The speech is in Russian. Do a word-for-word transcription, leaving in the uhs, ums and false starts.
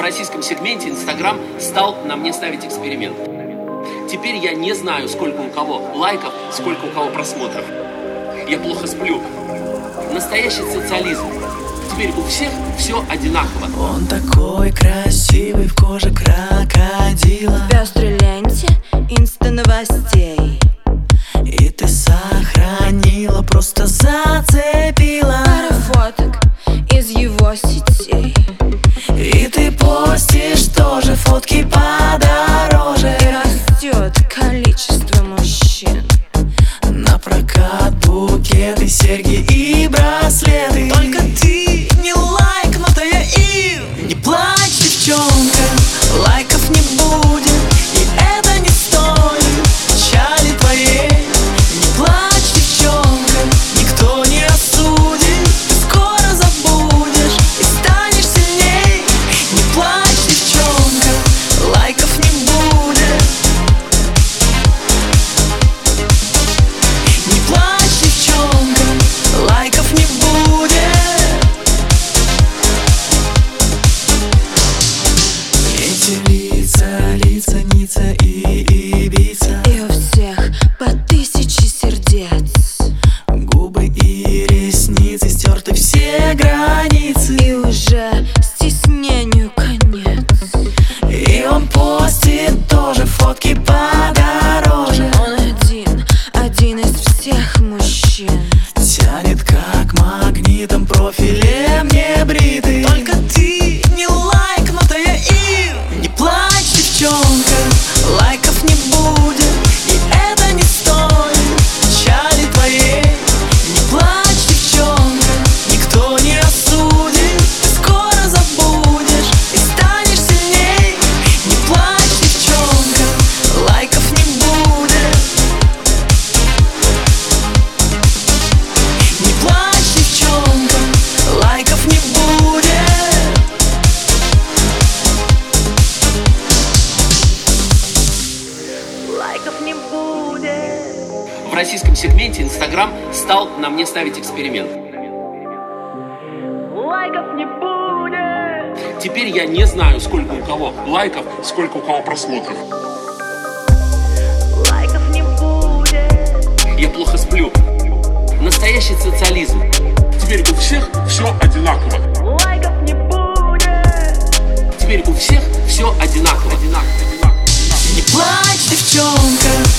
В российском сегменте Instagram стал на мне ставить эксперимент. Теперь я не знаю, сколько у кого лайков, сколько у кого просмотров. Я плохо сплю. Настоящий социализм. Теперь у всех все одинаково. Он такой красивый в коже крокодила, в пестрой ленте инста-новостей. И ты сохранила, просто зацепила Пара фоток из его сетей. И ты постишь тоже фотки подороже. И растет количество мужчин. На прокат букеты, серьги и браслеты. Только ты не лайкнутая им. Не плачь, девчонка, лайков не будет, и это не стоит печали твоей. Не плачь, девчонка, никто не осудит. Ты скоро забудешь и станешь сильней. Не плачь, девчонка, лайков не будет. Не плачь, девчонка, лайков не будет. Эти лица, лица, Ницца и Ибица, И у всех по тысяче сердец. губы и ресницы, стерты все границы. И уже стеснению конец. И он постит тоже фотки подороже. Он один, один из всех мужчин. Тянет как магнитом, профилем не бритый. Только ты не лайкнутая им. Не плачь, девчонка, лайков не будет, и это не стоит печали твоей. Не плачь, девчонка, никто не осудит. Ты скоро забудешь и станешь сильней. Не плачь, девчонка, лайков не будет. Не плачь, девчонка, лайков не будет. Лайков не будет. В российском сегменте Instagram стал на мне ставить эксперимент. Лайков не будет. Теперь я не знаю, сколько у кого лайков, сколько у кого просмотров. Лайков не будет. Я плохо сплю. Настоящий социализм. Теперь у всех все одинаково. Лайков не будет. Теперь у всех все одинаково. Одинаково, одинаково, одинаково. Не плачь, девчонка,